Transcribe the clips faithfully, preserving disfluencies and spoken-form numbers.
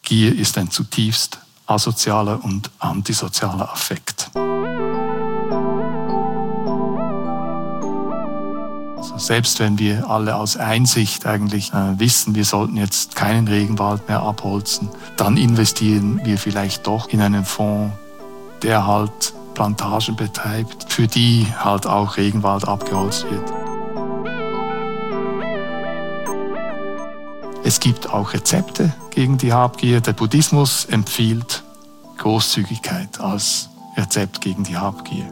Gier ist ein zutiefst asozialer und antisozialer Affekt. Also selbst wenn wir alle aus Einsicht eigentlich äh, wissen, wir sollten jetzt keinen Regenwald mehr abholzen, dann investieren wir vielleicht doch in einen Fonds, der halt Plantagen betreibt, für die halt auch Regenwald abgeholzt wird. Es gibt auch Rezepte gegen die Habgier. Der Buddhismus empfiehlt Großzügigkeit als Rezept gegen die Habgier.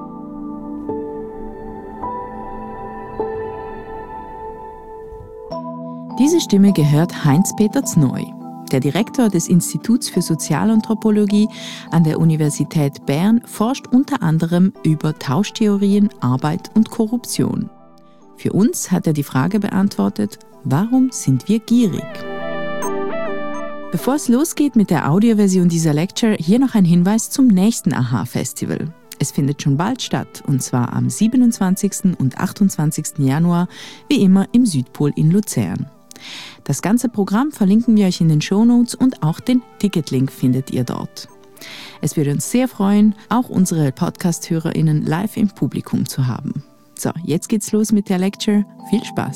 Diese Stimme gehört Heinz-Peter Znoi. Der Direktor des Instituts für Sozialanthropologie an der Universität Bern forscht unter anderem über Tauschtheorien, Arbeit und Korruption. Für uns hat er die Frage beantwortet: Warum sind wir gierig? Bevor es losgeht mit der Audioversion dieser Lecture, hier noch ein Hinweis zum nächsten A H Festival. Es findet schon bald statt, und zwar am siebenundzwanzigsten und achtundzwanzigsten Januar, wie immer im Südpol in Luzern. Das ganze Programm verlinken wir euch in den Shownotes und auch den Ticketlink findet ihr dort. Es würde uns sehr freuen, auch unsere Podcast-HörerInnen live im Publikum zu haben. So, jetzt geht's los mit der Lecture. Viel Spaß!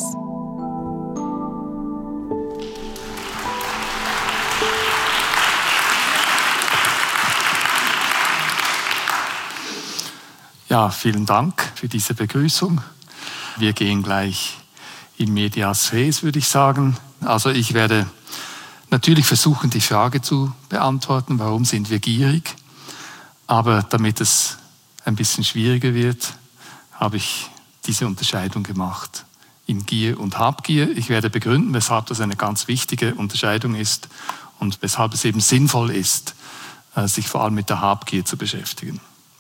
Ja, vielen Dank für diese Begrüßung. Wir gehen gleich in medias res, würde ich sagen. Also ich werde natürlich versuchen, die Frage zu beantworten, warum sind wir gierig? Aber damit es ein bisschen schwieriger wird, habe ich diese Unterscheidung gemacht in Gier und Habgier. Ich werde begründen, weshalb das eine ganz wichtige Unterscheidung ist und weshalb es eben sinnvoll ist, sich vor allem mit der Habgier zu beschäftigen.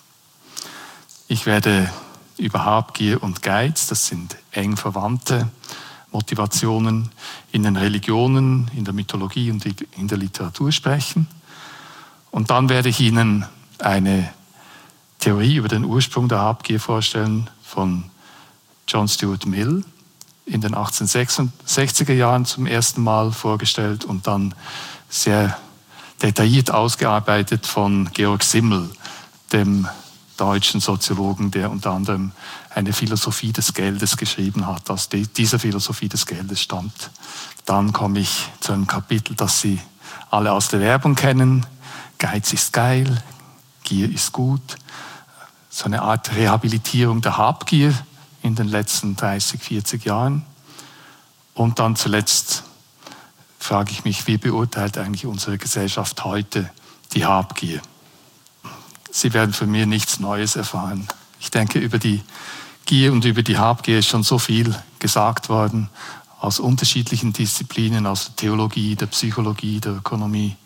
Ich werde über Habgier und Geiz, das sind eng verwandte Motivationen, in den Religionen, in der Mythologie und in der Literatur sprechen. Und dann werde ich Ihnen eine Theorie über den Ursprung der Habgier vorstellen von John Stuart Mill, in den achtzehnhundertsechziger Jahren zum ersten Mal vorgestellt und dann sehr detailliert ausgearbeitet von Georg Simmel, dem deutschen Soziologen, der unter anderem eine Philosophie des Geldes geschrieben hat. Aus dieser Philosophie des Geldes stammt. Dann komme ich zu einem Kapitel, das Sie alle aus der Werbung kennen. Geiz ist geil, Gier ist gut. So eine Art Rehabilitierung der Habgier in den letzten dreißig, vierzig Jahren. Und dann zuletzt frage ich mich, wie beurteilt eigentlich unsere Gesellschaft heute die Habgier? Sie werden von mir nichts Neues erfahren. Ich denke, über die Gier und über die Habgier ist schon so viel gesagt worden, aus unterschiedlichen Disziplinen, aus der Theologie, der Psychologie, der Ökonomie,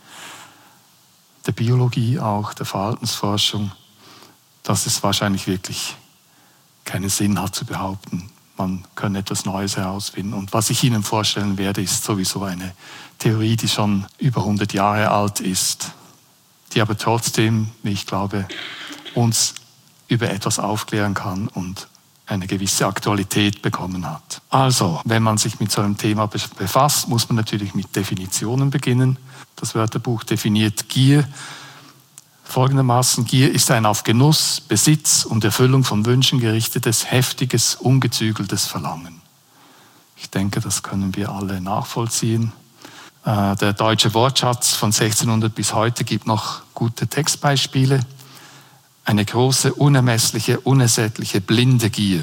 der Biologie auch, der Verhaltensforschung, dass es wahrscheinlich wirklich keinen Sinn hat zu behaupten, man könne etwas Neues herausfinden. Und was ich Ihnen vorstellen werde, ist sowieso eine Theorie, die schon über hundert Jahre alt ist, die aber trotzdem, wie ich glaube, uns über etwas aufklären kann und eine gewisse Aktualität bekommen hat. Also, wenn man sich mit so einem Thema befasst, muss man natürlich mit Definitionen beginnen. Das Wörterbuch definiert Gier folgendermaßen: Gier ist ein auf Genuss, Besitz und Erfüllung von Wünschen gerichtetes, heftiges, ungezügeltes Verlangen. Ich denke, das können wir alle nachvollziehen. Der deutsche Wortschatz von sechzehnhundert bis heute gibt noch gute Textbeispiele. Eine große, unermessliche, unersättliche, blinde Gier.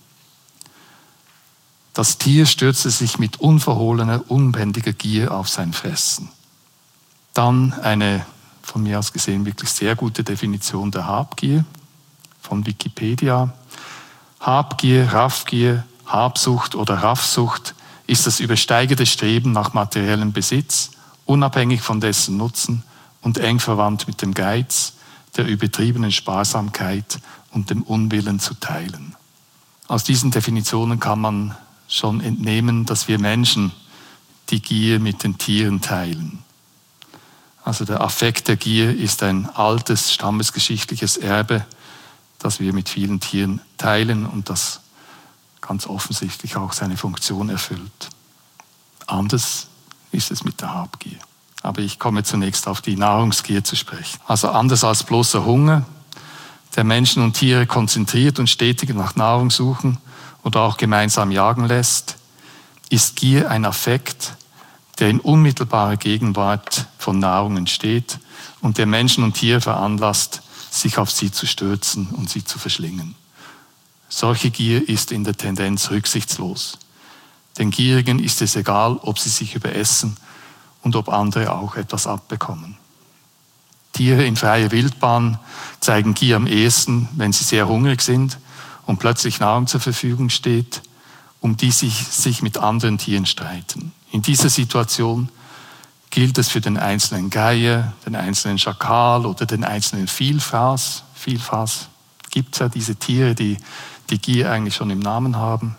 Das Tier stürzte sich mit unverhohlener, unbändiger Gier auf sein Fressen. Dann eine von mir aus gesehen wirklich sehr gute Definition der Habgier von Wikipedia. Habgier, Raffgier, Habsucht oder Raffsucht ist das übersteigerte Streben nach materiellem Besitz, unabhängig von dessen Nutzen und eng verwandt mit dem Geiz, der übertriebenen Sparsamkeit und dem Unwillen zu teilen. Aus diesen Definitionen kann man schon entnehmen, dass wir Menschen die Gier mit den Tieren teilen. Also der Affekt der Gier ist ein altes, stammesgeschichtliches Erbe, das wir mit vielen Tieren teilen und das ganz offensichtlich auch seine Funktion erfüllt. Anders ist es mit der Habgier. Aber ich komme zunächst auf die Nahrungsgier zu sprechen. Also anders als bloßer Hunger, der Menschen und Tiere konzentriert und stetig nach Nahrung suchen oder auch gemeinsam jagen lässt, ist Gier ein Affekt, der in unmittelbarer Gegenwart von Nahrung entsteht und der Menschen und Tiere veranlasst, sich auf sie zu stürzen und sie zu verschlingen. Solche Gier ist in der Tendenz rücksichtslos. Den Gierigen ist es egal, ob sie sich überessen und ob andere auch etwas abbekommen. Tiere in freier Wildbahn zeigen Gier am ehesten, wenn sie sehr hungrig sind und plötzlich Nahrung zur Verfügung steht, um die sich, sich mit anderen Tieren streiten. In dieser Situation gilt es für den einzelnen Geier, den einzelnen Schakal oder den einzelnen Vielfraß. Vielfraß gibt es ja, diese Tiere, die die Gier eigentlich schon im Namen haben.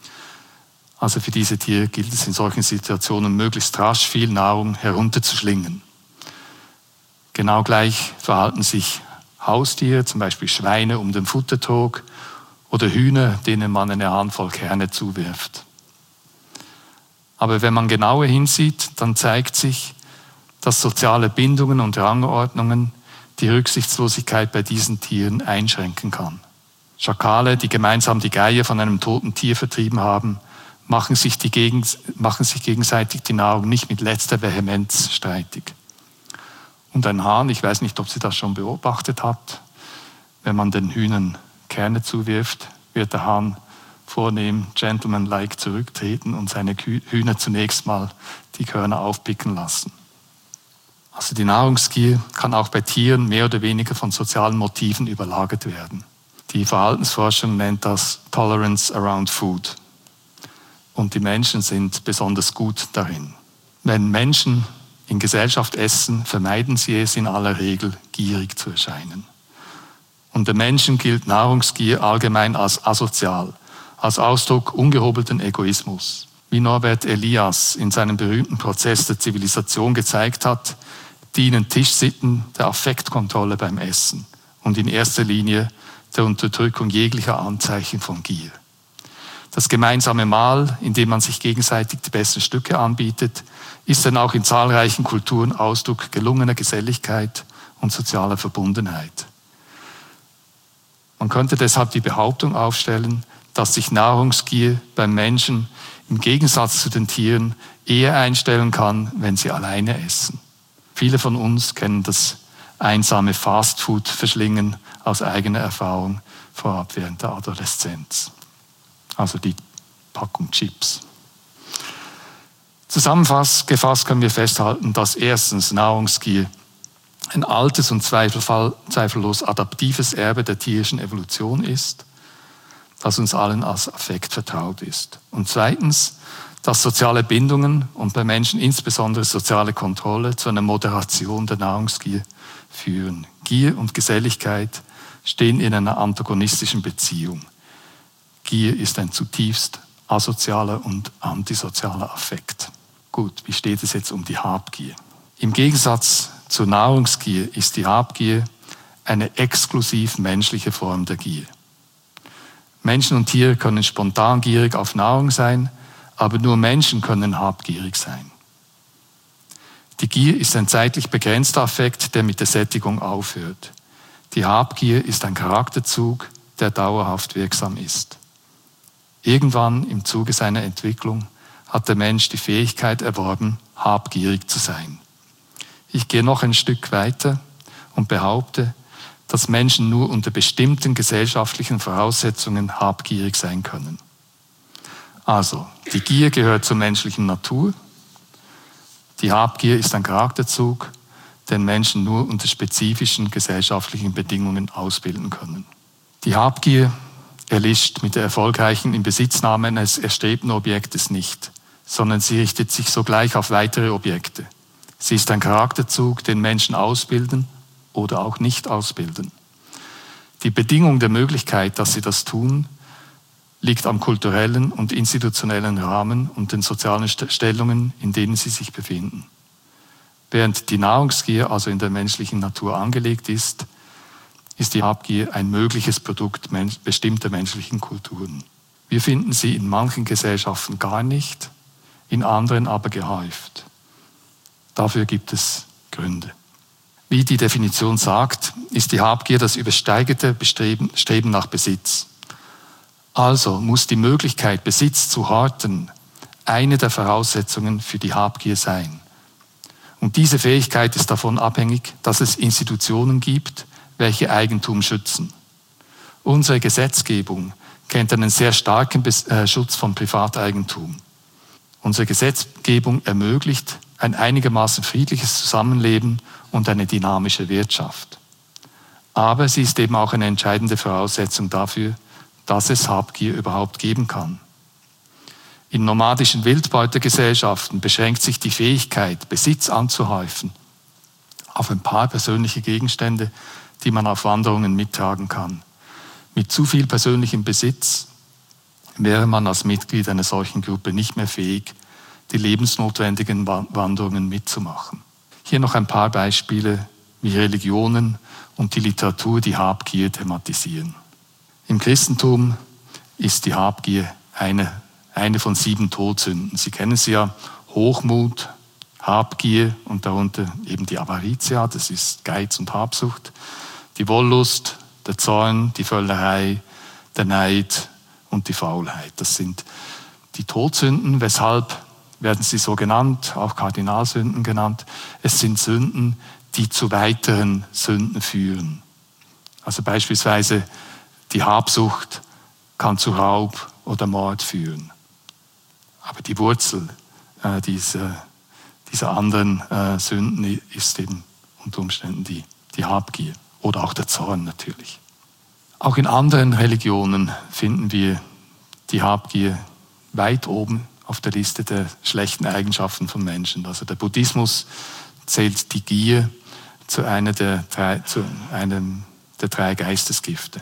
Also für diese Tiere gilt es in solchen Situationen, möglichst rasch viel Nahrung herunterzuschlingen. Genau gleich verhalten sich Haustiere, zum Beispiel Schweine um den Futtertrog oder Hühner, denen man eine Handvoll Kerne zuwirft. Aber wenn man genauer hinsieht, dann zeigt sich, dass soziale Bindungen und Rangordnungen die Rücksichtslosigkeit bei diesen Tieren einschränken kann. Schakale, die gemeinsam die Geier von einem toten Tier vertrieben haben, machen sich, die Gegen- machen sich gegenseitig die Nahrung nicht mit letzter Vehemenz streitig. Und ein Hahn, ich weiß nicht, ob Sie das schon beobachtet habt, wenn man den Hühnern Kerne zuwirft, wird der Hahn vornehm, gentlemanlike zurücktreten und seine Hühner zunächst mal die Körner aufpicken lassen. Also die Nahrungsgier kann auch bei Tieren mehr oder weniger von sozialen Motiven überlagert werden. Die Verhaltensforschung nennt das Tolerance around Food. Und die Menschen sind besonders gut darin. Wenn Menschen in Gesellschaft essen, vermeiden sie es in aller Regel, gierig zu erscheinen. Unter Menschen gilt Nahrungsgier allgemein als asozial, als Ausdruck ungehobelten Egoismus. Wie Norbert Elias in seinem berühmten Prozess der Zivilisation gezeigt hat, dienen Tischsitten der Affektkontrolle beim Essen und in erster Linie der Unterdrückung jeglicher Anzeichen von Gier. Das gemeinsame Mahl, in dem man sich gegenseitig die besten Stücke anbietet, ist dann auch in zahlreichen Kulturen Ausdruck gelungener Geselligkeit und sozialer Verbundenheit. Man könnte deshalb die Behauptung aufstellen, dass sich Nahrungsgier beim Menschen im Gegensatz zu den Tieren eher einstellen kann, wenn sie alleine essen. Viele von uns kennen das einsame Fastfood-Verschlingen aus eigener Erfahrung vorab während der Adoleszenz. Also die Packung Chips. Zusammengefasst können wir festhalten, dass erstens Nahrungsgier ein altes und zweifellos adaptives Erbe der tierischen Evolution ist, das uns allen als Affekt vertraut ist. Und zweitens, dass soziale Bindungen und bei Menschen insbesondere soziale Kontrolle zu einer Moderation der Nahrungsgier führen. Gier und Geselligkeit stehen in einer antagonistischen Beziehung. Gier ist ein zutiefst asozialer und antisozialer Affekt. Gut, wie steht es jetzt um die Habgier? Im Gegensatz zur Nahrungsgier ist die Habgier eine exklusiv menschliche Form der Gier. Menschen und Tiere können spontan gierig auf Nahrung sein, aber nur Menschen können habgierig sein. Die Gier ist ein zeitlich begrenzter Affekt, der mit der Sättigung aufhört. Die Habgier ist ein Charakterzug, der dauerhaft wirksam ist. Irgendwann im Zuge seiner Entwicklung hat der Mensch die Fähigkeit erworben, habgierig zu sein. Ich gehe noch ein Stück weiter und behaupte, dass Menschen nur unter bestimmten gesellschaftlichen Voraussetzungen habgierig sein können. Also, die Gier gehört zur menschlichen Natur. Die Habgier ist ein Charakterzug, den Menschen nur unter spezifischen gesellschaftlichen Bedingungen ausbilden können. Die Habgier erlischt mit der erfolgreichen Inbesitznahme eines erstrebten Objektes nicht, sondern sie richtet sich sogleich auf weitere Objekte. Sie ist ein Charakterzug, den Menschen ausbilden oder auch nicht ausbilden. Die Bedingung der Möglichkeit, dass sie das tun, liegt am kulturellen und institutionellen Rahmen und den sozialen Stellungen, in denen sie sich befinden. Während die Nahrungsgier also in der menschlichen Natur angelegt ist, ist die Habgier ein mögliches Produkt bestimmter menschlichen Kulturen. Wir finden sie in manchen Gesellschaften gar nicht, in anderen aber gehäuft. Dafür gibt es Gründe. Wie die Definition sagt, ist die Habgier das übersteigerte Bestreben, Streben nach Besitz. Also muss die Möglichkeit, Besitz zu horten, eine der Voraussetzungen für die Habgier sein. Und diese Fähigkeit ist davon abhängig, dass es Institutionen gibt, welche Eigentum schützen. Unsere Gesetzgebung kennt einen sehr starken Schutz von Privateigentum. Unsere Gesetzgebung ermöglicht ein einigermaßen friedliches Zusammenleben und eine dynamische Wirtschaft. Aber sie ist eben auch eine entscheidende Voraussetzung dafür, dass es Habgier überhaupt geben kann. In nomadischen Wildbeutegesellschaften beschränkt sich die Fähigkeit, Besitz anzuhäufen, auf ein paar persönliche Gegenstände, die man auf Wanderungen mittragen kann. Mit zu viel persönlichem Besitz wäre man als Mitglied einer solchen Gruppe nicht mehr fähig, die lebensnotwendigen Wanderungen mitzumachen. Hier noch ein paar Beispiele, wie Religionen und die Literatur die Habgier thematisieren. Im Christentum ist die Habgier eine, eine von sieben Todsünden. Sie kennen sie ja: Hochmut, Habgier und darunter eben die Avaritia, das ist Geiz und Habsucht, die Wollust, der Zorn, die Völlerei, der Neid und die Faulheit. Das sind die Todsünden. Weshalb werden sie so genannt, auch Kardinalsünden genannt? Es sind Sünden, die zu weiteren Sünden führen. Also beispielsweise die Habsucht kann zu Raub oder Mord führen. Aber die Wurzel äh, dieser, dieser anderen äh, Sünden ist eben unter Umständen die, die Habgier oder auch der Zorn natürlich. Auch in anderen Religionen finden wir die Habgier weit oben auf der Liste der schlechten Eigenschaften von Menschen. Also der Buddhismus zählt die Gier zu einer der drei, zu einem der drei Geistesgifte.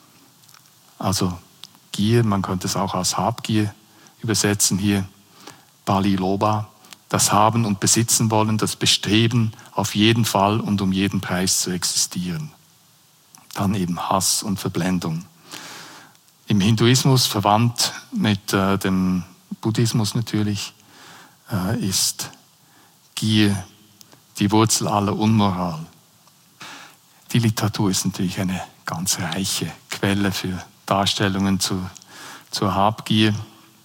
Also Gier, man könnte es auch als Habgier übersetzen hier, Pali Loba, das Haben und Besitzen wollen, das Bestreben, auf jeden Fall und um jeden Preis zu existieren. Dann eben Hass und Verblendung. Im Hinduismus, verwandt mit äh, dem Buddhismus natürlich, äh, ist Gier die Wurzel aller Unmoral. Die Literatur ist natürlich eine ganz reiche Quelle für Darstellungen zu, zur Habgier.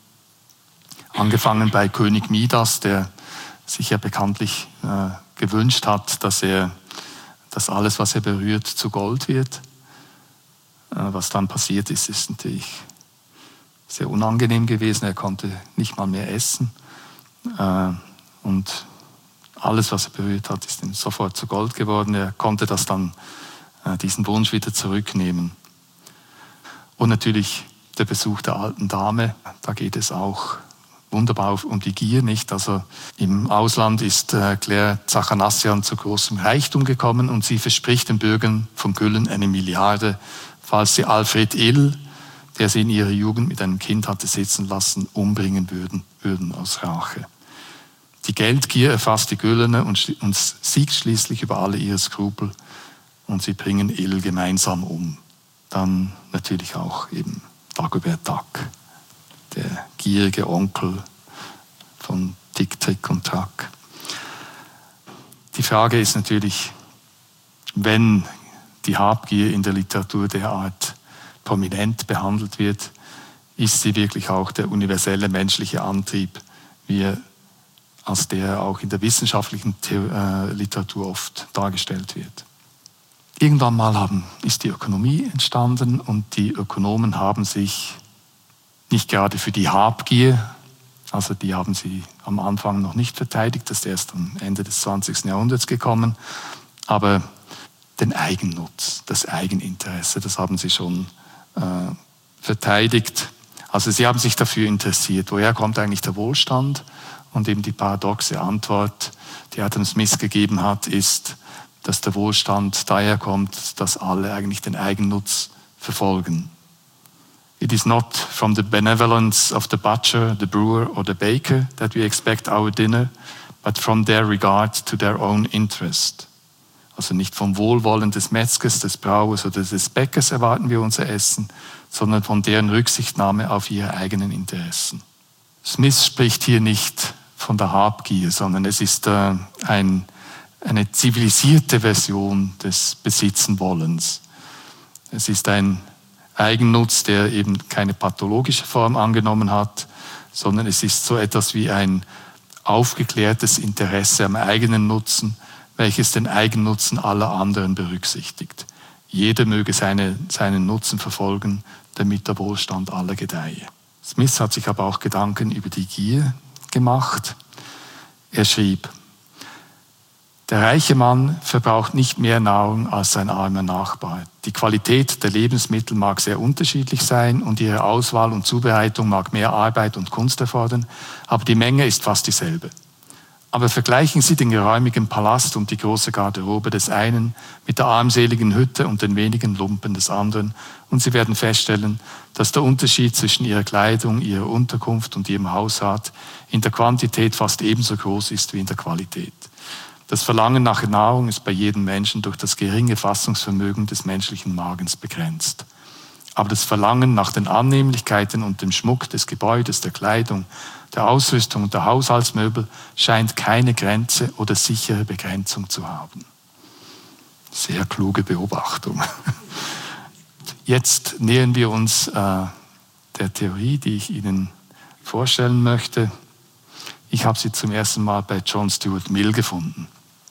Angefangen bei König Midas, der sich ja bekanntlich äh, gewünscht hat, dass er, dass alles, was er berührt, zu Gold wird. Äh, was dann passiert ist, ist natürlich sehr unangenehm gewesen. Er konnte nicht mal mehr essen. Äh, und alles, was er berührt hat, ist ihm sofort zu Gold geworden. Er konnte das dann, äh, diesen Wunsch wieder zurücknehmen. Und natürlich der Besuch der alten Dame, da geht es auch wunderbar um die Gier, nicht? Also im Ausland ist äh, Claire Zachanassian zu großem Reichtum gekommen und sie verspricht den Bürgern von Güllen eine Milliarde, falls sie Alfred Ill, der sie in ihrer Jugend mit einem Kind hatte sitzen lassen, umbringen würden, würden aus Rache. Die Geldgier erfasst die Güllene und, und siegt schließlich über alle ihre Skrupel und sie bringen Ill gemeinsam um. Dann natürlich auch eben Dagobert Duck, der gierige Onkel von Tick, Trick und Track. Die Frage ist natürlich, wenn die Habgier in der Literatur derart prominent behandelt wird, ist sie wirklich auch der universelle menschliche Antrieb, wie er als der auch in der wissenschaftlichen The- äh, Literatur oft dargestellt wird. Irgendwann mal haben, ist die Ökonomie entstanden und die Ökonomen haben sich nicht gerade für die Habgier, also die haben sie am Anfang noch nicht verteidigt, das ist erst am Ende des zwanzigsten Jahrhunderts gekommen, aber den Eigennutz, das Eigeninteresse, das haben sie schon äh, verteidigt. Also sie haben sich dafür interessiert, woher kommt eigentlich der Wohlstand? Und eben die paradoxe Antwort, die Adam Smith gegeben hat, ist, dass der Wohlstand daher kommt, dass alle eigentlich den Eigennutz verfolgen. It is not from the benevolence of the butcher, the brewer or the baker that we expect our dinner, but from their regard to their own interest. Also nicht vom Wohlwollen des Metzgers, des Brauers oder des Bäckers erwarten wir unser Essen, sondern von deren Rücksichtnahme auf ihre eigenen Interessen. Smith spricht hier nicht von der Habgier, sondern es ist äh, ein, eine zivilisierte Version des Besitzenwollens. Es ist ein Eigennutz, der eben keine pathologische Form angenommen hat, sondern es ist so etwas wie ein aufgeklärtes Interesse am eigenen Nutzen, welches den Eigennutzen aller anderen berücksichtigt. Jeder möge seine, seinen Nutzen verfolgen, damit der Wohlstand aller gedeihe. Smith hat sich aber auch Gedanken über die Gier gemacht. Er schrieb: Der reiche Mann verbraucht nicht mehr Nahrung als sein armer Nachbar. Die Qualität der Lebensmittel mag sehr unterschiedlich sein und ihre Auswahl und Zubereitung mag mehr Arbeit und Kunst erfordern, aber die Menge ist fast dieselbe. Aber vergleichen Sie den geräumigen Palast und die große Garderobe des einen mit der armseligen Hütte und den wenigen Lumpen des anderen und Sie werden feststellen, dass der Unterschied zwischen Ihrer Kleidung, Ihrer Unterkunft und Ihrem Hausrat in der Quantität fast ebenso groß ist wie in der Qualität. Das Verlangen nach Nahrung ist bei jedem Menschen durch das geringe Fassungsvermögen des menschlichen Magens begrenzt. Aber das Verlangen nach den Annehmlichkeiten und dem Schmuck des Gebäudes, der Kleidung, der Ausrüstung und der Haushaltsmöbel scheint keine Grenze oder sichere Begrenzung zu haben. Sehr kluge Beobachtung. Jetzt nähern wir uns äh, der Theorie, die ich Ihnen vorstellen möchte. Ich habe sie zum ersten Mal bei John Stuart Mill gefunden.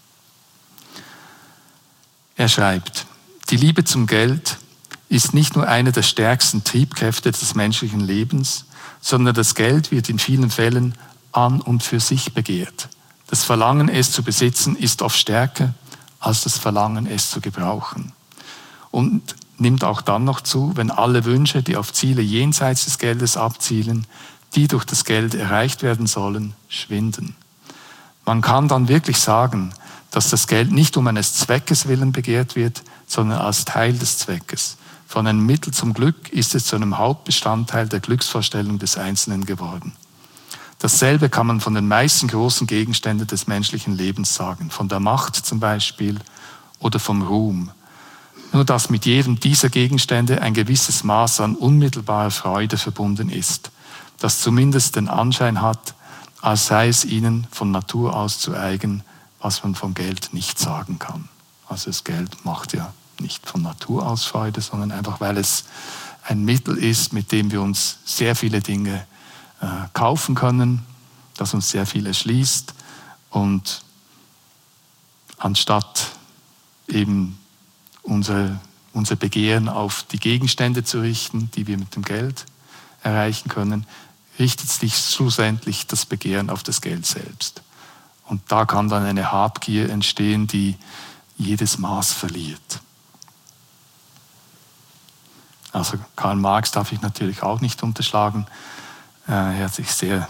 Er schreibt: Die Liebe zum Geld ist nicht nur eine der stärksten Triebkräfte des menschlichen Lebens, sondern das Geld wird in vielen Fällen an und für sich begehrt. Das Verlangen, es zu besitzen, ist oft stärker als das Verlangen, es zu gebrauchen. Und nimmt auch dann noch zu, wenn alle Wünsche, die auf Ziele jenseits des Geldes abzielen, die durch das Geld erreicht werden sollen, schwinden. Man kann dann wirklich sagen, dass das Geld nicht um eines Zweckes willen begehrt wird, sondern als Teil des Zweckes. Von einem Mittel zum Glück ist es zu einem Hauptbestandteil der Glücksvorstellung des Einzelnen geworden. Dasselbe kann man von den meisten großen Gegenständen des menschlichen Lebens sagen, von der Macht zum Beispiel oder vom Ruhm. Nur dass mit jedem dieser Gegenstände ein gewisses Maß an unmittelbarer Freude verbunden ist, das zumindest den Anschein hat, als sei es ihnen von Natur aus zu eigen, was man vom Geld nicht sagen kann. Also das Geld macht ja nicht von Natur aus Freude, sondern einfach, weil es ein Mittel ist, mit dem wir uns sehr viele Dinge äh, kaufen können, das uns sehr viel erschließt. Und anstatt eben unser, unser Begehren auf die Gegenstände zu richten, die wir mit dem Geld erreichen können, richtet sich schlussendlich das Begehren auf das Geld selbst. Und da kann dann eine Habgier entstehen, die jedes Maß verliert. Also Karl Marx darf ich natürlich auch nicht unterschlagen. Er hat sich sehr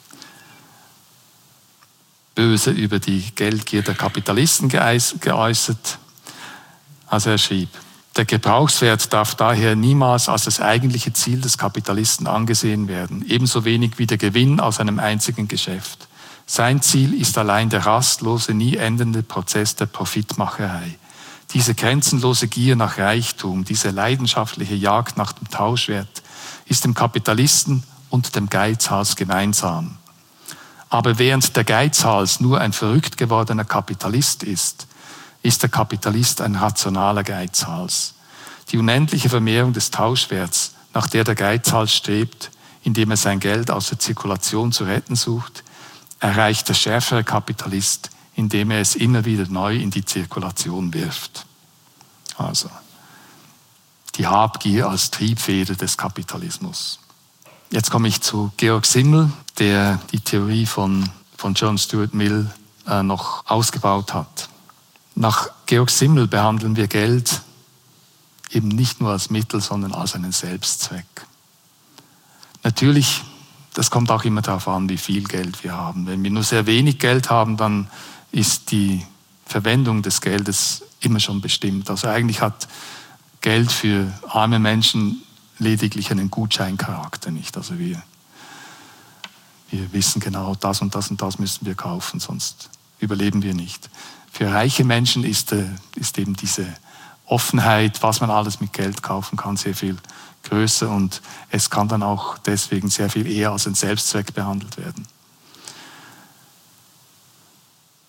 böse über die Geldgier der Kapitalisten geäußert. Also er schrieb: Der Gebrauchswert darf daher niemals als das eigentliche Ziel des Kapitalisten angesehen werden, ebenso wenig wie der Gewinn aus einem einzigen Geschäft. Sein Ziel ist allein der rastlose, nie endende Prozess der Profitmacherei. Diese grenzenlose Gier nach Reichtum, diese leidenschaftliche Jagd nach dem Tauschwert ist dem Kapitalisten und dem Geizhals gemeinsam. Aber während der Geizhals nur ein verrückt gewordener Kapitalist ist, ist der Kapitalist ein rationaler Geizhals. Die unendliche Vermehrung des Tauschwerts, nach der der Geizhals strebt, indem er sein Geld aus der Zirkulation zu retten sucht, erreicht der schärfere Kapitalist, indem er es immer wieder neu in die Zirkulation wirft. Also die Habgier als Triebfeder des Kapitalismus. Jetzt komme ich zu Georg Simmel, der die Theorie von, von John Stuart Mill äh, noch ausgebaut hat. Nach Georg Simmel behandeln wir Geld eben nicht nur als Mittel, sondern als einen Selbstzweck. Natürlich, das kommt auch immer darauf an, wie viel Geld wir haben. Wenn wir nur sehr wenig Geld haben, dann ist die Verwendung des Geldes immer schon bestimmt. Also eigentlich hat Geld für arme Menschen lediglich einen Gutscheincharakter, nicht? Also wir, wir wissen genau, das und das und das müssen wir kaufen, sonst überleben wir nicht. Für reiche Menschen ist, äh, ist eben diese Offenheit, was man alles mit Geld kaufen kann, sehr viel größer und es kann dann auch deswegen sehr viel eher als ein Selbstzweck behandelt werden.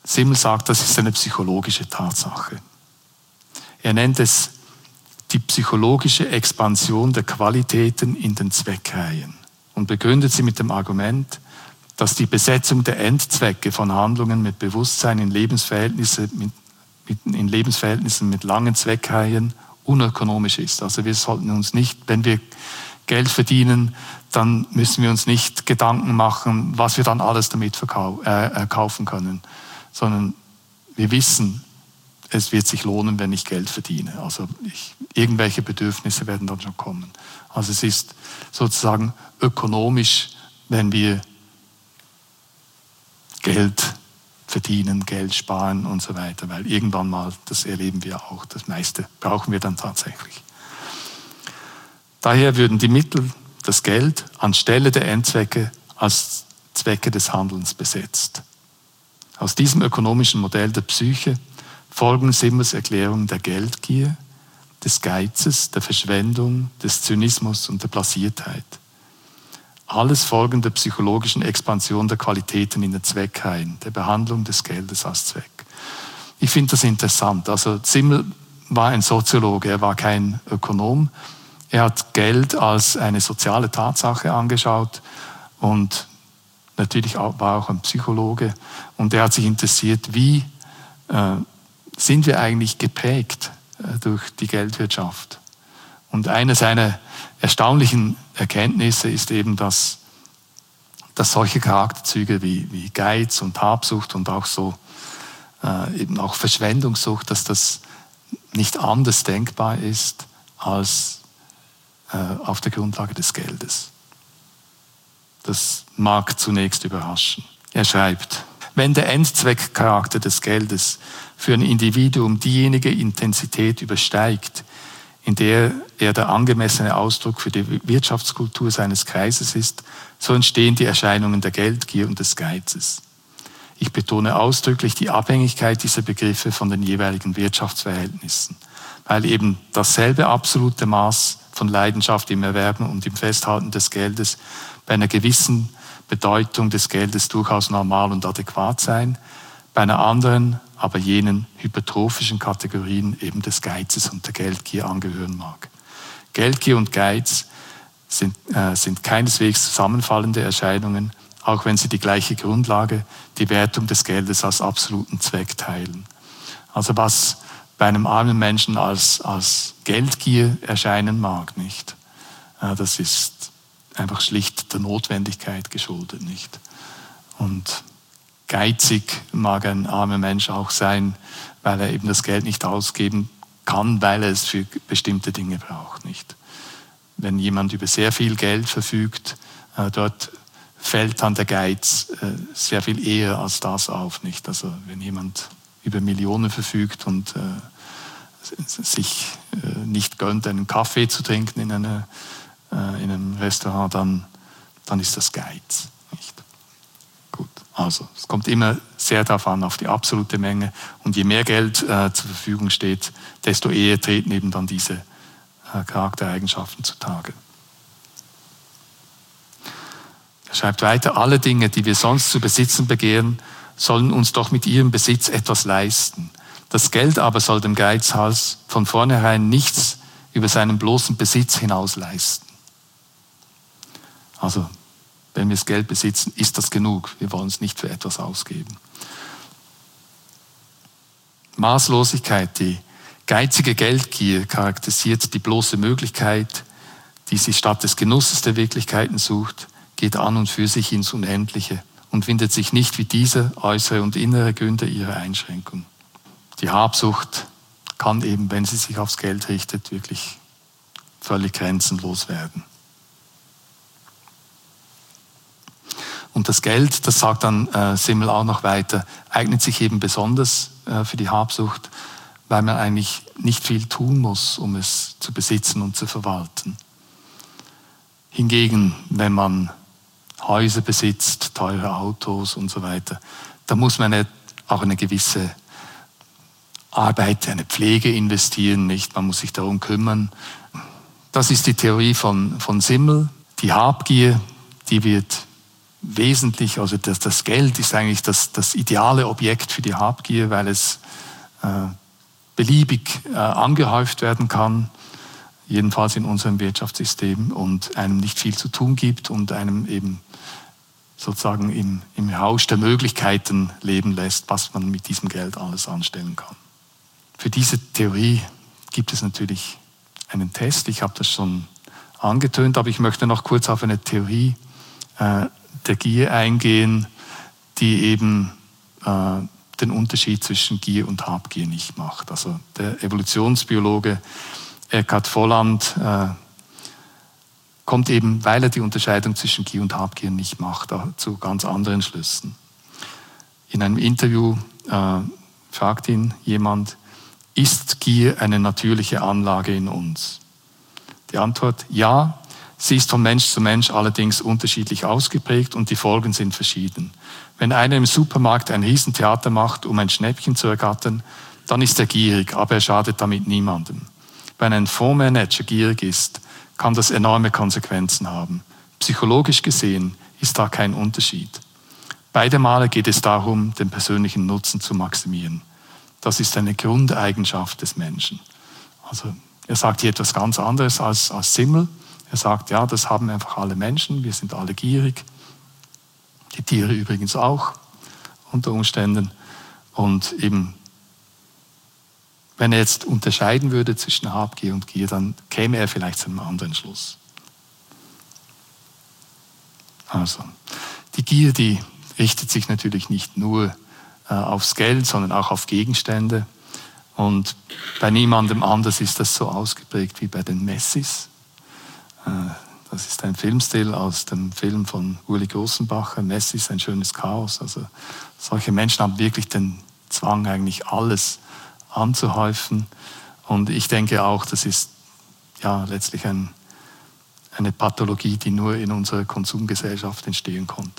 Simmel sagt, das ist eine psychologische Tatsache. Er nennt es die psychologische Expansion der Qualitäten in den Zweckreihen und begründet sie mit dem Argument, dass die Besetzung der Endzwecke von Handlungen mit Bewusstsein in Lebensverhältnisse mit, mit, in Lebensverhältnissen mit langen Zweckreihen unökonomisch ist. Also wir sollten uns nicht, wenn wir Geld verdienen, dann müssen wir uns nicht Gedanken machen, was wir dann alles damit verkau- äh, kaufen können, sondern wir wissen, es wird sich lohnen, wenn ich Geld verdiene. Also ich, irgendwelche Bedürfnisse werden dann schon kommen. Also es ist sozusagen ökonomisch, wenn wir Geld verdienen, Geld sparen und so weiter, weil irgendwann mal, das erleben wir auch, das meiste brauchen wir dann tatsächlich. Daher würden die Mittel, das Geld, anstelle der Endzwecke als Zwecke des Handelns besetzt. Aus diesem ökonomischen Modell der Psyche folgen Simmels Erklärungen der Geldgier, des Geizes, der Verschwendung, des Zynismus und der Blasiertheit. Alles Folgen der psychologischen Expansion der Qualitäten in den Zweckreihen, der Behandlung des Geldes als Zweck. Ich finde das interessant. Also Simmel war ein Soziologe, er war kein Ökonom. Er hat Geld als eine soziale Tatsache angeschaut und natürlich auch, war auch ein Psychologe. Und er hat sich interessiert, wie äh, sind wir eigentlich geprägt äh, durch die Geldwirtschaft. Und eine seiner erstaunlichen Erkenntnisse ist eben, dass, dass solche Charakterzüge wie, wie Geiz und Habsucht und auch so äh, eben auch Verschwendungssucht, dass das nicht anders denkbar ist als äh, auf der Grundlage des Geldes. Das mag zunächst überraschen. Er schreibt, wenn der Endzweckcharakter des Geldes für ein Individuum diejenige Intensität übersteigt, in der er der angemessene Ausdruck für die Wirtschaftskultur seines Kreises ist, so entstehen die Erscheinungen der Geldgier und des Geizes. Ich betone ausdrücklich die Abhängigkeit dieser Begriffe von den jeweiligen Wirtschaftsverhältnissen, weil eben dasselbe absolute Maß von Leidenschaft im Erwerben und im Festhalten des Geldes bei einer gewissen Bedeutung des Geldes durchaus normal und adäquat sein, bei einer anderen, aber jenen hypertrophischen Kategorien eben des Geizes und der Geldgier angehören mag. Geldgier und Geiz sind, äh, sind keineswegs zusammenfallende Erscheinungen, auch wenn sie die gleiche Grundlage, die Wertung des Geldes als absoluten Zweck teilen. Also was bei einem armen Menschen als, als Geldgier erscheinen mag, nicht? Äh, das ist einfach schlicht der Notwendigkeit geschuldet, nicht? Und geizig mag ein armer Mensch auch sein, weil er eben das Geld nicht ausgeben kann, weil er es für bestimmte Dinge braucht, nicht? Wenn jemand über sehr viel Geld verfügt, äh, dort fällt dann der Geiz äh, sehr viel eher als das auf, nicht? Also wenn jemand über Millionen verfügt und äh, sich äh, nicht gönnt, einen Kaffee zu trinken in, eine, äh, in einem Restaurant, dann, dann ist das Geiz, nicht? Gut, also es kommt immer sehr darauf an, auf die absolute Menge. Und je mehr Geld äh, zur Verfügung steht, desto eher treten eben dann diese äh, Charaktereigenschaften zutage. Er schreibt weiter, alle Dinge, die wir sonst zu besitzen begehren, sollen uns doch mit ihrem Besitz etwas leisten. Das Geld aber soll dem Geizhals von vornherein nichts über seinen bloßen Besitz hinaus leisten. Also, wenn wir das Geld besitzen, ist das genug. Wir wollen es nicht für etwas ausgeben. Maßlosigkeit, die geizige Geldgier charakterisiert die bloße Möglichkeit, die sie statt des Genusses der Wirklichkeiten sucht, geht an und für sich ins Unendliche und windet sich nicht wie diese äußere und innere Gründe ihrer Einschränkung. Die Habsucht kann eben, wenn sie sich aufs Geld richtet, wirklich völlig grenzenlos werden. Und das Geld, das sagt dann äh, Simmel auch noch weiter, eignet sich eben besonders äh, für die Habsucht, weil man eigentlich nicht viel tun muss, um es zu besitzen und zu verwalten. Hingegen, wenn man Häuser besitzt, teure Autos und so weiter, da muss man auch eine gewisse Arbeit, eine Pflege investieren, nicht? Man muss sich darum kümmern. Das ist die Theorie von, von Simmel. Die Habgier, die wird wesentlich, also das, das Geld ist eigentlich das, das ideale Objekt für die Habgier, weil es äh, beliebig äh, angehäuft werden kann, jedenfalls in unserem Wirtschaftssystem, und einem nicht viel zu tun gibt und einem eben sozusagen im, im Rausch der Möglichkeiten leben lässt, was man mit diesem Geld alles anstellen kann. Für diese Theorie gibt es natürlich einen Test, ich habe das schon angetönt, aber ich möchte noch kurz auf eine Theorie äh, der Gier eingehen, die eben äh, den Unterschied zwischen Gier und Habgier nicht macht. Also der Evolutionsbiologe Eckhard Volland äh, kommt eben, weil er die Unterscheidung zwischen Gier und Habgier nicht macht, zu ganz anderen Schlüssen. In einem Interview äh, fragt ihn jemand, ist Gier eine natürliche Anlage in uns? Die Antwort, ja, sie ist von Mensch zu Mensch allerdings unterschiedlich ausgeprägt und die Folgen sind verschieden. Wenn einer im Supermarkt ein Riesentheater macht, um ein Schnäppchen zu ergattern, dann ist er gierig, aber er schadet damit niemandem. Wenn ein Fondsmanager gierig ist, kann das enorme Konsequenzen haben. Psychologisch gesehen ist da kein Unterschied. Beide Male geht es darum, den persönlichen Nutzen zu maximieren. Das ist eine Grundeigenschaft des Menschen. Also er sagt hier etwas ganz anderes als, als Simmel. Er sagt, ja, das haben einfach alle Menschen, wir sind alle gierig. Die Tiere übrigens auch, unter Umständen. Und eben, wenn er jetzt unterscheiden würde zwischen Habgier und Gier, dann käme er vielleicht zu einem anderen Schluss. Also, die Gier, die richtet sich natürlich nicht nur äh, aufs Geld, sondern auch auf Gegenstände. Und bei niemandem anders ist das so ausgeprägt wie bei den Messis. Äh, das ist ein Filmstil aus dem Film von Uli Grossenbacher, Messis, ein schönes Chaos. Also solche Menschen haben wirklich den Zwang, eigentlich alles anzuhäufen. Und ich denke auch, das ist ja letztlich ein, eine Pathologie, die nur in unserer Konsumgesellschaft entstehen konnte.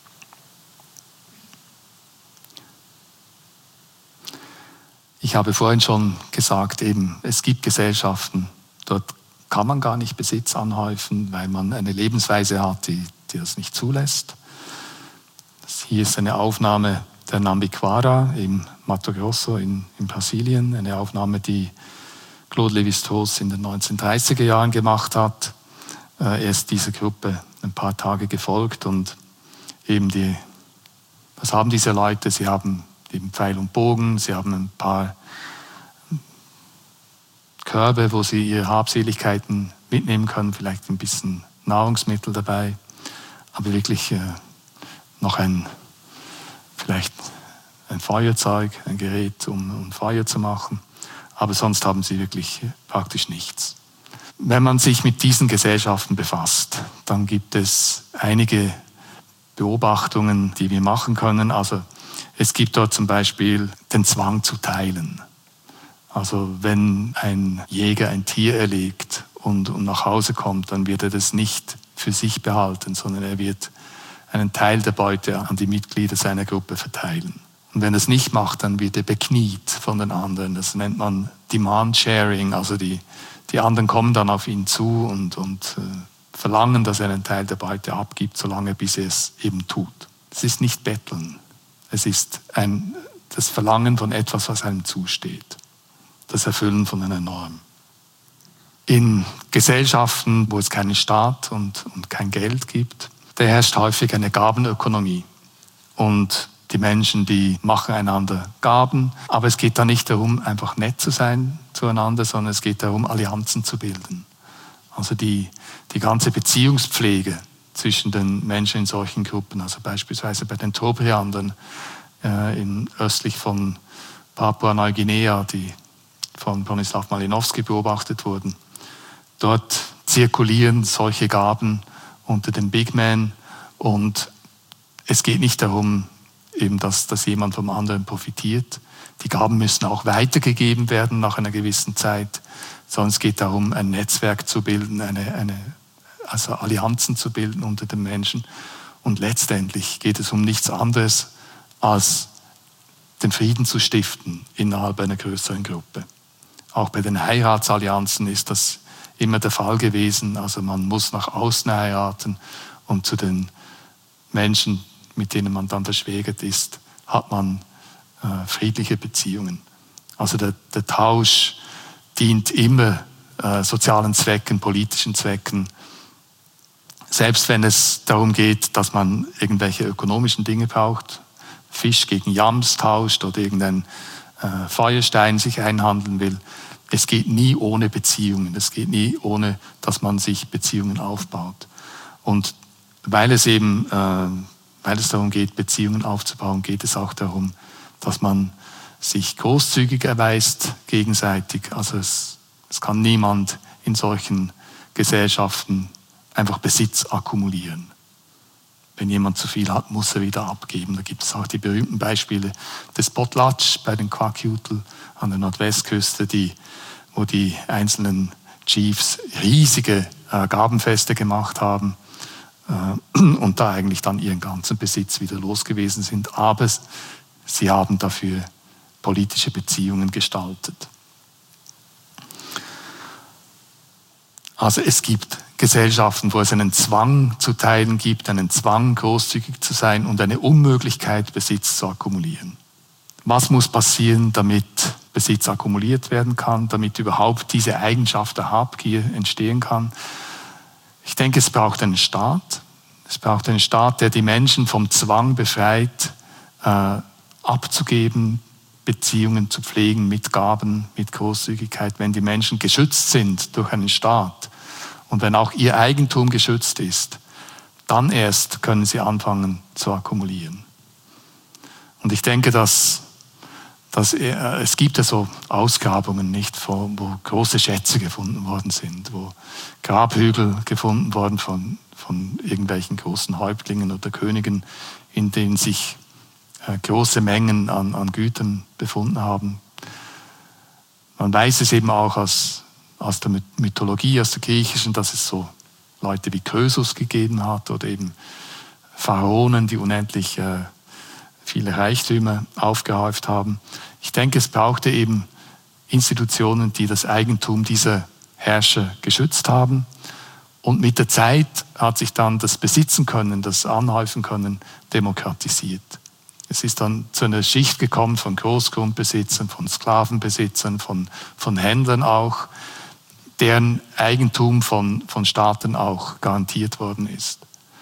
Ich habe vorhin schon gesagt, eben, es gibt Gesellschaften, dort kann man gar nicht Besitz anhäufen, weil man eine Lebensweise hat, die, die das nicht zulässt. Das hier ist eine Aufnahme der Nambiquara im Mato Grosso in, in Brasilien, eine Aufnahme, die Claude Lévi-Strauss in den neunzehnhundertdreißiger Jahren gemacht hat. Er ist dieser Gruppe ein paar Tage gefolgt und eben die, was haben diese Leute? Sie haben eben Pfeil und Bogen, sie haben ein paar Körbe, wo sie ihre Habseligkeiten mitnehmen können, vielleicht ein bisschen Nahrungsmittel dabei, aber wirklich äh, noch ein, vielleicht ein Feuerzeug, ein Gerät, um, um Feuer zu machen, aber sonst haben sie wirklich praktisch nichts. Wenn man sich mit diesen Gesellschaften befasst, dann gibt es einige Beobachtungen, die wir machen können. Also es gibt dort zum Beispiel den Zwang zu teilen. Also wenn ein Jäger ein Tier erlegt und, und nach Hause kommt, dann wird er das nicht für sich behalten, sondern er wird einen Teil der Beute an die Mitglieder seiner Gruppe verteilen. Und wenn er es nicht macht, dann wird er bekniet von den anderen. Das nennt man Demand Sharing, also die, die anderen kommen dann auf ihn zu und, und äh, verlangen, dass er einen Teil der Beute abgibt, solange bis er es eben tut. Es ist nicht Betteln. Es ist ein, das Verlangen von etwas, was einem zusteht. Das Erfüllen von einer Norm. In Gesellschaften, wo es keinen Staat und, und kein Geld gibt, da herrscht häufig eine Gabenökonomie. Und die Menschen, die machen einander Gaben. Aber es geht da nicht darum, einfach nett zu sein zueinander, sondern es geht darum, Allianzen zu bilden. Also die, die ganze Beziehungspflege zwischen den Menschen in solchen Gruppen, also beispielsweise bei den Trobriandern äh, in, östlich von Papua-Neuguinea, die von Bronislaw Malinowski beobachtet wurden. Dort zirkulieren solche Gaben unter den Big Men und es geht nicht darum, eben, dass, dass jemand vom anderen profitiert. Die Gaben müssen auch weitergegeben werden nach einer gewissen Zeit, sondern es geht darum, ein Netzwerk zu bilden, eine, eine, also Allianzen zu bilden unter den Menschen. Und letztendlich geht es um nichts anderes, als den Frieden zu stiften innerhalb einer größeren Gruppe. Auch bei den Heiratsallianzen ist das immer der Fall gewesen. Also man muss nach außen heiraten, um zu den Menschen, mit denen man dann verschwägert ist, hat man äh, friedliche Beziehungen. Also der, der Tausch dient immer äh, sozialen Zwecken, politischen Zwecken. Selbst wenn es darum geht, dass man irgendwelche ökonomischen Dinge braucht, Fisch gegen Yams tauscht oder irgendein äh, Feuerstein sich einhandeln will. Es geht nie ohne Beziehungen. Es geht nie ohne, dass man sich Beziehungen aufbaut. Und weil es eben, äh, weil es darum geht, Beziehungen aufzubauen, geht es auch darum, dass man sich großzügig erweist gegenseitig. Also es, es kann niemand in solchen Gesellschaften einfach Besitz akkumulieren. Wenn jemand zu viel hat, muss er wieder abgeben. Da gibt es auch die berühmten Beispiele des Potlatch bei den Kwakiutl an der Nordwestküste, die, wo die einzelnen Chiefs riesige äh, Gabenfeste gemacht haben äh, und da eigentlich dann ihren ganzen Besitz wieder los gewesen sind. Aber sie haben dafür politische Beziehungen gestaltet. Also es gibt Gesellschaften, wo es einen Zwang zu teilen gibt, einen Zwang, großzügig zu sein und eine Unmöglichkeit, Besitz zu akkumulieren. Was muss passieren, damit Besitz akkumuliert werden kann, damit überhaupt diese Eigenschaft der Habgier entstehen kann? Ich denke, es braucht einen Staat. Es braucht einen Staat, der die Menschen vom Zwang befreit, äh, abzugeben, Beziehungen zu pflegen mit Gaben, mit Großzügigkeit. Wenn die Menschen geschützt sind durch einen Staat und wenn auch ihr Eigentum geschützt ist, dann erst können sie anfangen zu akkumulieren. Und ich denke, dass, dass er, es gibt ja so Ausgrabungen, nicht, wo, wo große Schätze gefunden worden sind, wo Grabhügel gefunden worden von, von irgendwelchen großen Häuptlingen oder Königen, in denen sich große Mengen an, an Gütern befunden haben. Man weiß es eben auch aus, aus der Mythologie, aus der griechischen, dass es so Leute wie Krösus gegeben hat oder eben Pharaonen, die unendlich äh, viele Reichtümer aufgehäuft haben. Ich denke, es brauchte eben Institutionen, die das Eigentum dieser Herrscher geschützt haben. Und mit der Zeit hat sich dann das Besitzen können, das Anhäufen können, demokratisiert. Es ist dann zu einer Schicht gekommen von Großgrundbesitzern, von Sklavenbesitzern, von, von Händlern auch, deren Eigentum von, von Staaten auch garantiert worden ist.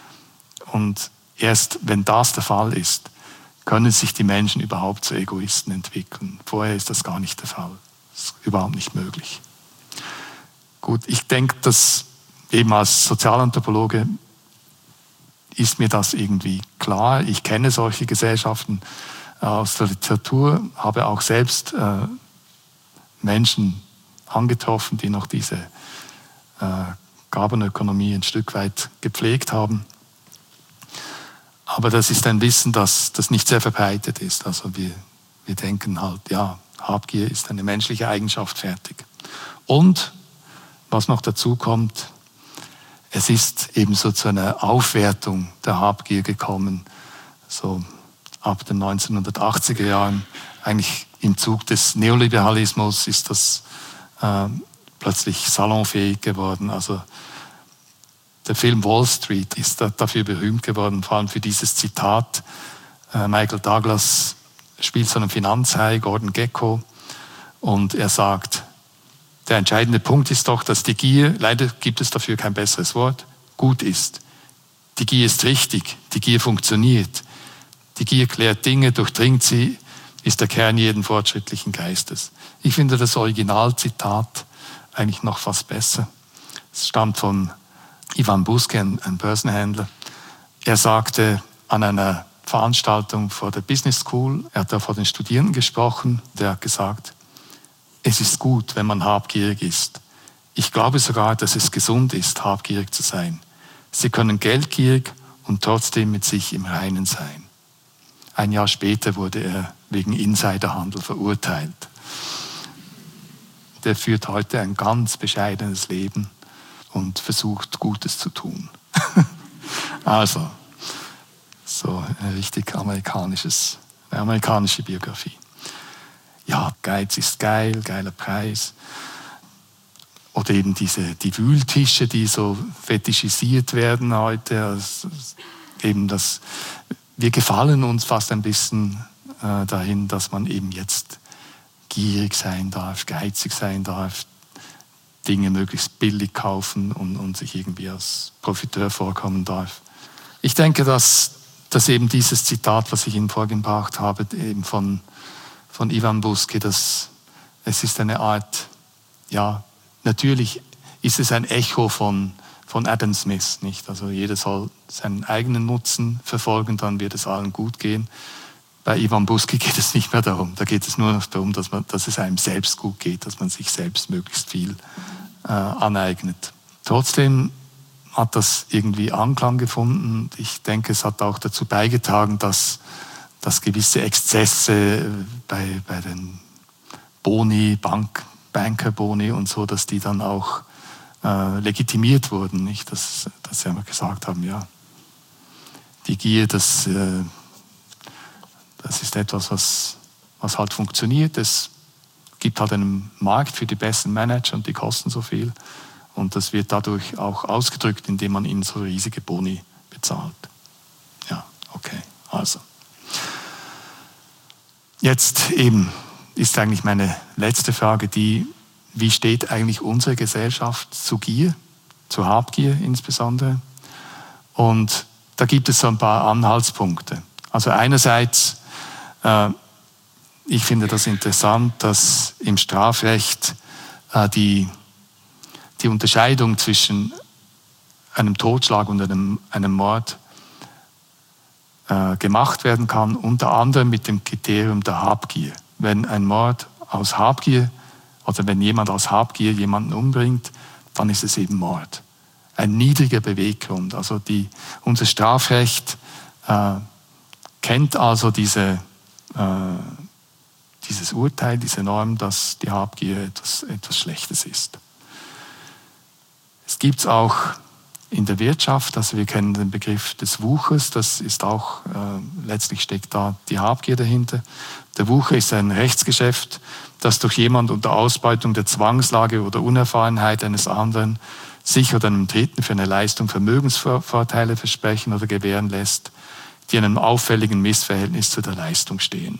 Und erst wenn das der Fall ist, können sich die Menschen überhaupt zu Egoisten entwickeln. Vorher ist das gar nicht der Fall. Das ist überhaupt nicht möglich. Gut, ich denke, dass eben als Sozialanthropologe ist mir das irgendwie klar. Ich kenne solche Gesellschaften aus der Literatur, habe auch selbst äh, Menschen angetroffen, die noch diese äh, Gabenökonomie ein Stück weit gepflegt haben. Aber das ist ein Wissen, das, das nicht sehr verbreitet ist. Also wir, wir denken halt, ja, Habgier ist eine menschliche Eigenschaft, fertig. Und was noch dazu kommt, es ist eben so zu einer Aufwertung der Habgier gekommen, so ab den neunzehnhundertachtziger Jahren. Eigentlich im Zug des Neoliberalismus ist das äh, plötzlich salonfähig geworden. Also der Film Wall Street ist da, dafür berühmt geworden, vor allem für dieses Zitat. Äh, Michael Douglas spielt so einen Finanzhai, Gordon Gekko, und er sagt, der entscheidende Punkt ist doch, dass die Gier, leider gibt es dafür kein besseres Wort, gut ist. Die Gier ist richtig, die Gier funktioniert. Die Gier klärt Dinge, durchdringt sie, ist der Kern jeden fortschrittlichen Geistes. Ich finde das Originalzitat eigentlich noch fast besser. Es stammt von Ivan Buske, ein Börsenhändler. Er sagte an einer Veranstaltung vor der Business School, er hat da vor den Studierenden gesprochen, der hat gesagt, es ist gut, wenn man habgierig ist. Ich glaube sogar, dass es gesund ist, habgierig zu sein. Sie können geldgierig und trotzdem mit sich im Reinen sein. Ein Jahr später wurde er wegen Insiderhandel verurteilt. Der führt heute ein ganz bescheidenes Leben und versucht, Gutes zu tun. Also, so eine richtig amerikanisches, eine amerikanische Biografie. Ja, Geiz ist geil, geiler Preis. Oder eben diese, die Wühltische, die so fetischisiert werden heute. Also, eben das, wir gefallen uns fast ein bisschen äh, dahin, dass man eben jetzt gierig sein darf, geizig sein darf, Dinge möglichst billig kaufen und, und sich irgendwie als Profiteur vorkommen darf. Ich denke, dass, dass eben dieses Zitat, was ich Ihnen vorgebracht habe, eben von, von Ivan Buski, dass es ist eine Art, ja, natürlich ist es ein Echo von, von Adam Smith, nicht? Also jeder soll seinen eigenen Nutzen verfolgen, dann wird es allen gut gehen. Bei Ivan Buski geht es nicht mehr darum. Da geht es nur noch darum, dass, man, dass es einem selbst gut geht, dass man sich selbst möglichst viel äh, aneignet. Trotzdem hat das irgendwie Anklang gefunden. Ich denke, es hat auch dazu beigetragen, dass, dass gewisse Exzesse bei, bei den Boni, Bank, Bankerboni und so, dass die dann auch äh, legitimiert wurden. Nicht? Dass, dass sie einfach gesagt haben, ja, die Gier, das, äh, das ist etwas, was, was halt funktioniert. Es gibt halt einen Markt für die besten Manager und die kosten so viel. Und das wird dadurch auch ausgedrückt, indem man ihnen so riesige Boni bezahlt. Ja, okay, also. Jetzt eben ist eigentlich meine letzte Frage die, wie steht eigentlich unsere Gesellschaft zu Gier, zu Habgier insbesondere? Und da gibt es so ein paar Anhaltspunkte. Also einerseits, äh, ich finde das interessant, dass im Strafrecht äh, die, die Unterscheidung zwischen einem Totschlag und einem, einem Mord äh, gemacht werden kann, unter anderem mit dem Kriterium der Habgier. Wenn ein Mord aus Habgier, also wenn jemand aus Habgier jemanden umbringt, dann ist es eben Mord. Ein niedriger Beweggrund. Also die, unser Strafrecht äh, kennt also diese, äh, dieses Urteil, diese Norm, dass die Habgier etwas, etwas Schlechtes ist. Es gibt es auch in der Wirtschaft, also wir kennen den Begriff des Wuchers, das ist auch, äh, letztlich steckt da die Habgier dahinter. Der Wucher ist ein Rechtsgeschäft, das durch jemand unter Ausbeutung der Zwangslage oder Unerfahrenheit eines anderen sich oder einem Dritten für eine Leistung Vermögensvorteile versprechen oder gewähren lässt, die in einem auffälligen Missverhältnis zu der Leistung stehen.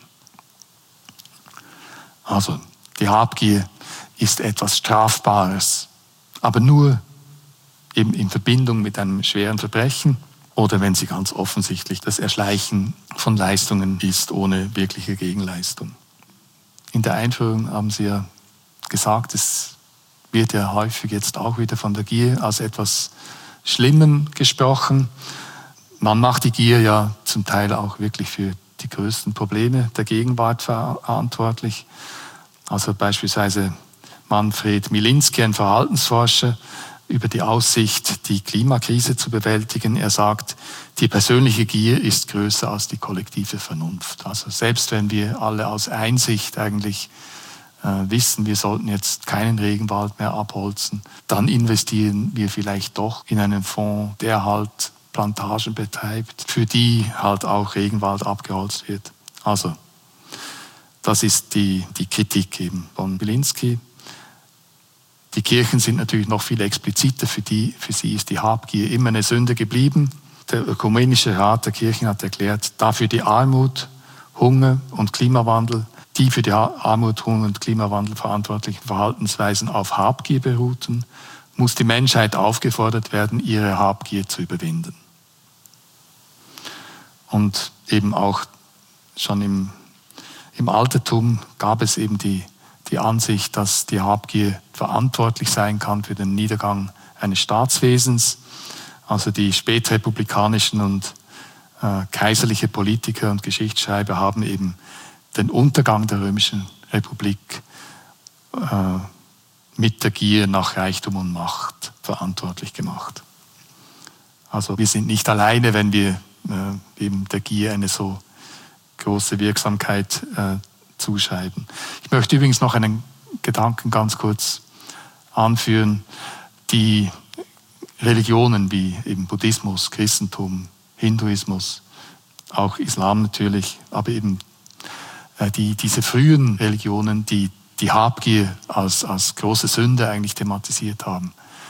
Also die Habgier ist etwas Strafbares, aber nur eben in Verbindung mit einem schweren Verbrechen oder wenn sie ganz offensichtlich das Erschleichen von Leistungen ist, ohne wirkliche Gegenleistung. In der Einführung haben Sie ja gesagt, es wird ja häufig jetzt auch wieder von der Gier als etwas Schlimmem gesprochen. Man macht die Gier ja zum Teil auch wirklich für die größten Probleme der Gegenwart verantwortlich. Also beispielsweise Manfred Milinski, ein Verhaltensforscher, über die Aussicht, die Klimakrise zu bewältigen. Er sagt, die persönliche Gier ist größer als die kollektive Vernunft. Also selbst wenn wir alle aus Einsicht eigentlich äh, wissen, wir sollten jetzt keinen Regenwald mehr abholzen, dann investieren wir vielleicht doch in einen Fonds, der halt Plantagen betreibt, für die halt auch Regenwald abgeholzt wird. Also das ist die, die Kritik eben von Milinski. Die Kirchen sind natürlich noch viel expliziter. Für, die, für sie ist die Habgier immer eine Sünde geblieben. Der Ökumenische Rat der Kirchen hat erklärt, dafür die Armut, Hunger und Klimawandel, die für die Armut, Hunger und Klimawandel verantwortlichen Verhaltensweisen auf Habgier beruhten, muss die Menschheit aufgefordert werden, ihre Habgier zu überwinden. Und eben auch schon im, im Altertum gab es eben die die Ansicht, dass die Habgier verantwortlich sein kann für den Niedergang eines Staatswesens. Also die spätrepublikanischen und äh, kaiserliche Politiker und Geschichtsschreiber haben eben den Untergang der Römischen Republik äh, mit der Gier nach Reichtum und Macht verantwortlich gemacht. Also wir sind nicht alleine, wenn wir äh, eben der Gier eine so große Wirksamkeit äh, zuschreiben. Ich möchte übrigens noch einen Gedanken ganz kurz anführen. Die Religionen wie eben Buddhismus, Christentum, Hinduismus, auch Islam natürlich, aber eben äh, die, diese frühen Religionen, die die Habgier als, als große Sünde eigentlich thematisiert haben.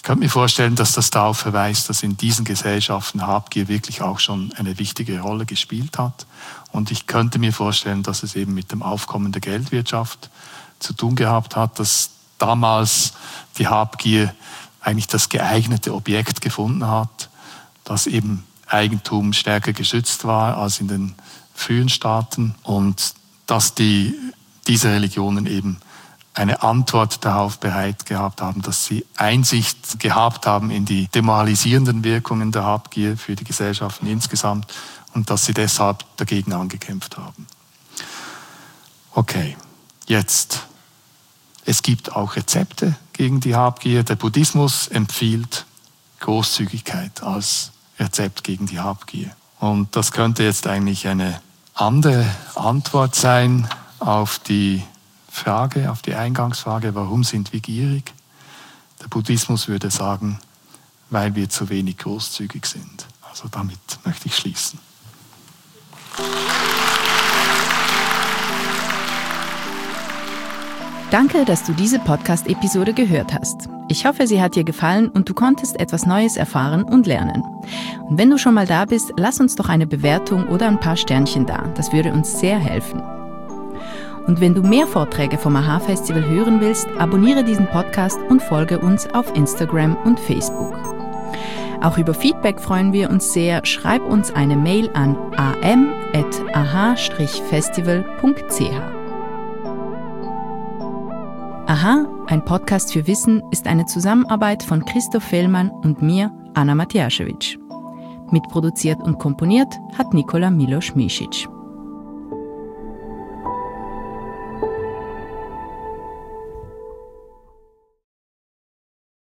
Ich könnte mir vorstellen, dass das darauf verweist, dass in diesen Gesellschaften Habgier wirklich auch schon eine wichtige Rolle gespielt hat. Und ich könnte mir vorstellen, dass es eben mit dem Aufkommen der Geldwirtschaft zu tun gehabt hat, dass damals die Habgier eigentlich das geeignete Objekt gefunden hat, dass eben Eigentum stärker geschützt war als in den frühen Staaten und dass die, diese Religionen eben eine Antwort darauf bereit gehabt haben, dass sie Einsicht gehabt haben in die demoralisierenden Wirkungen der Habgier für die Gesellschaften insgesamt und dass sie deshalb dagegen angekämpft haben. Okay, jetzt. Es gibt auch Rezepte gegen die Habgier. Der Buddhismus empfiehlt Großzügigkeit als Rezept gegen die Habgier. Und das könnte jetzt eigentlich eine andere Antwort sein auf die Frage, auf die Eingangsfrage, warum sind wir gierig? Der Buddhismus würde sagen, weil wir zu wenig großzügig sind. Also damit möchte ich schließen. Danke, dass du diese Podcast-Episode gehört hast. Ich hoffe, sie hat dir gefallen und du konntest etwas Neues erfahren und lernen. Und wenn du schon mal da bist, lass uns doch eine Bewertung oder ein paar Sternchen da. Das würde uns sehr helfen. Und wenn du mehr Vorträge vom A H Festival hören willst, abonniere diesen Podcast und folge uns auf Instagram und Facebook. Auch über Feedback freuen wir uns sehr. Schreib uns eine Mail an a m at a h festival punkt c h. Aha, ein Podcast für Wissen ist eine Zusammenarbeit von Christoph Fellmann und mir, Anna Matjaschewitsch. Mitproduziert und komponiert hat Nikola Milos Misic.